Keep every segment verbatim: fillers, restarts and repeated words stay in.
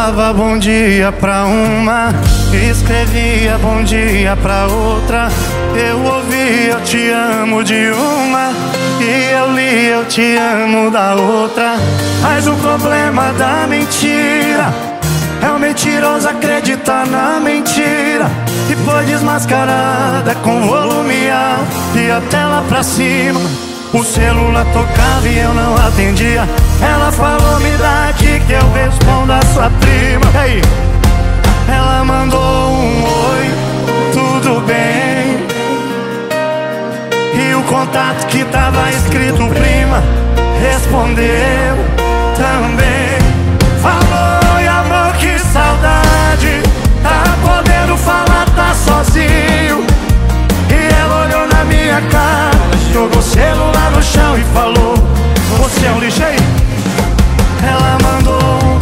falava bom dia pra uma, escrevia bom dia pra outra. Eu ouvi eu te amo de uma, e eu li eu te amo da outra. Mas o problema da mentira é o mentiroso acreditar na mentira, e foi desmascarada com volume alto e a tela pra cima. O celular tocava e eu não atendia. Ela falou, me dá aqui que eu respondo a sua prima. E aí? Ela mandou um oi, tudo bem, e o contato que tava escrito prima respondeu também. Falou, e amor, que saudade, tá podendo falar, tá sozinho. E ela olhou na minha cara, jogou o celular no chão e falou, você é um lixo aí. Ela mandou,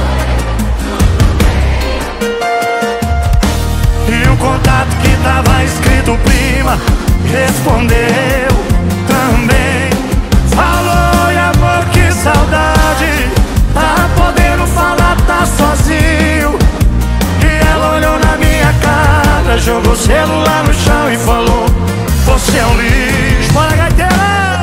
e o contato que tava escrito prima respondeu também. Falou, e amor, que saudade, tá podendo falar, tá sozinho. E ela olhou na minha cara, jogou o celular no chão e falou, você é um lixo. Bora, gaiteira!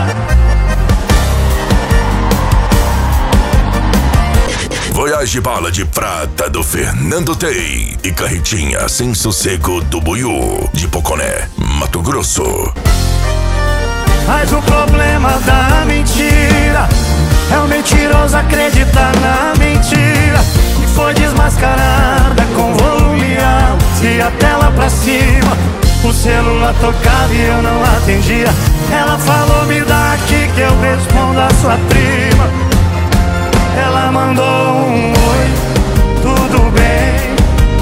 Voyage Bala de Prata do Fernando Tey e Carretinha Sem Sossego do Buiú de Poconé, Mato Grosso. Mas o problema da mentira é o mentiroso acreditar na mentira, e foi desmascarada com volume alto e a tela pra cima. O celular tocava e eu não atendia. Ela falou, me dá aqui que eu respondo a sua prima. Ela mandou um oi, tudo bem,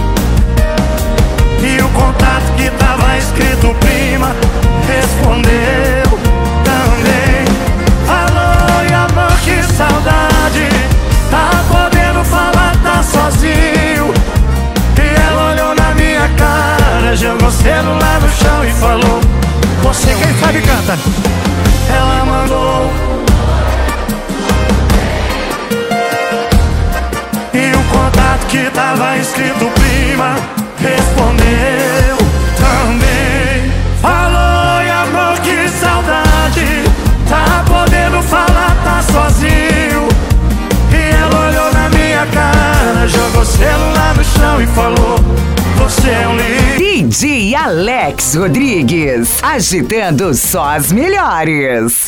e o contato que tava escrito prima respondeu também. Falou, e amor, que saudade, tá podendo falar, tá sozinho. E ela olhou na minha cara, jogou o celular no chão e falou, você quem sabe canta. Ela mandou, e o contato que tava escrito prima respondeu também. Falou, e amor, que saudade, tá podendo falar, tá sozinho. E ela olhou na minha cara, jogou o celular no chão e falou, você é um lixo. D J Alex Rodrigues, agitando só as melhores.